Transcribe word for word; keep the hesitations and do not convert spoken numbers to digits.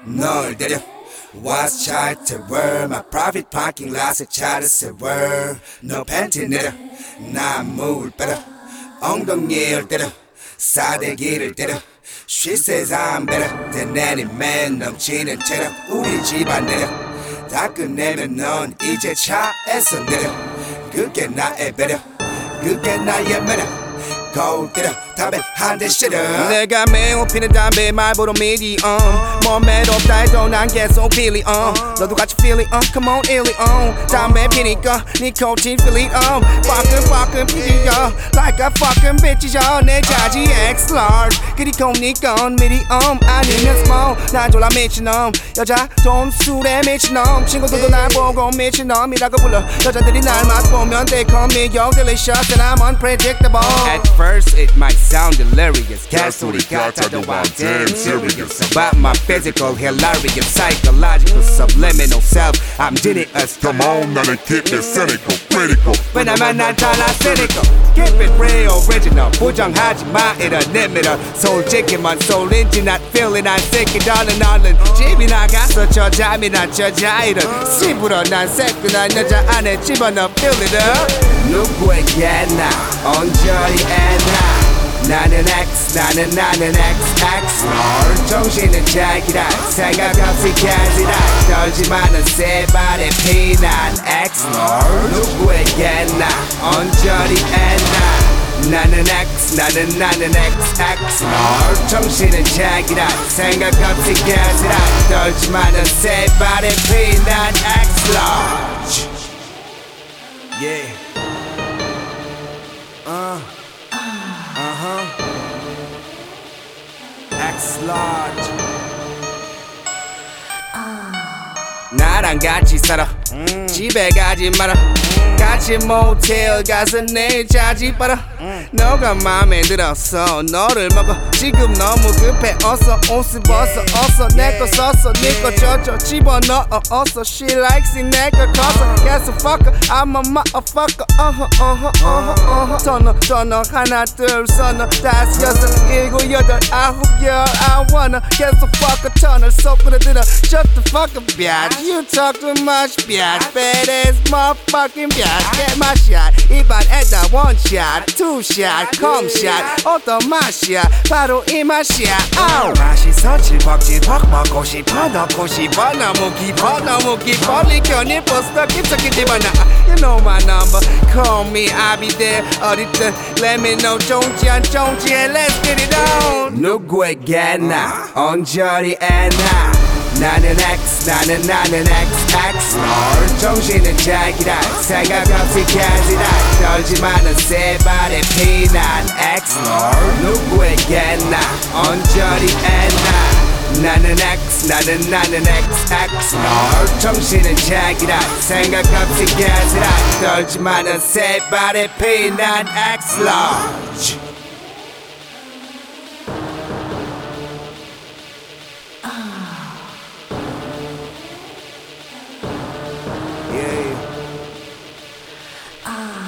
널 데려 What's child to world My private parking lot에 차를 세워 너 팬티 내려 난 물 빼려 엉덩이를 때려 사대기를 때려 She says I'm better than any man 넘치는 체력 우리 집안 내려 다 끝내면 넌 이제 차에서 내려 그게 나의 배려 그게 나의 매력 거울 때려 담배 한 대 시려 내가 매우 피는 담배 말보로 미디엄 몸매도 없다 해도 난 계속 필리 on 너도 같이 feel it on come on ill it on 담배 피니까 니코틴 feel it on fucking fucking 피디야 like a fucking bitch이야 내 자지 X large 그리고 니건 medium 아니면 small 난 졸라 미친놈 여자 돈 술에 미친놈 친구들도 날 보고 미친놈이라고 불러 여자들이 날 맛보면 they call me yo delicious and I'm unpredictable At first it might sound delirious 개소리 같아도 I'm damn serious About my physical, hilarious, psychological, subliminal self I'm genius Come on 나는 keep it cynical, critical 왜냐면 난 달라 cynical Keep it real, original 부정하지 마 이런 내 믿어 솔직히만 소린지 not feeling 난 새끼 darling 얼른 집이 나가서 저 잠이나 저자 이런 씹으러 난 새끈한 여자 안에 집어넣어 fill it up 누구에게나 언저리에나 나는 X 나는 나는 X X 널 정신은 자기라 생각 없이 가지라 떨지마는 세 발의 피난 X 널 누구에게나 언저리에나 나는 X 나는 나는 X X 널 정신은 자기라 생각 없이 가지라 떨지마는 세 발의 피난 X large Yeah Uh Uh-huh X large 나랑 같이 살아 음. 집에 가지 마라 음. 같이 모텔 가서 내일 자지 빨아 음. 너가 맘에 들었어 너를 먹어 지금 너무 급해 어서 옷을 벗어 어서 내거 썼어 니거 젖어 집어넣어 어서 She likes it 내가 커서 Yes a fucker I'm a motherfucker 어허 어허 어허 어허 전화 전화 하나 둘 서너 다섯 여섯 일곱 여덟 아홉 열 I wanna Yes a fucker 터널 속으로 들어 Shut the fuck up bitch You talk too much bitch Badass motherfucking bitch Get my shot 입안에다 one shot two shot come shot 어떤 맛이야 바로 이 맛이야 oh. 맛있어 질퍽질퍽 먹고 싶어 넣고 싶어 너무 깊어 너무 깊어 리견이 벌써 깊숙이 집어넣어 You know my number Call me I'll be there 어디든 Let me know 좋은지 안 좋은지 Let's get it on 누구에게나 언저리에나 나는 X 나는 나는 X X 널 정신은 자기라 생각 없이 가지라 떨지마는 세 발의 피난 X 널 누구에게나 언저리에나 나는 X 나는 나는 X X 널 정신은 자기라 생각 없이 가지라 떨지마는 세 발의 피난 X large Ah.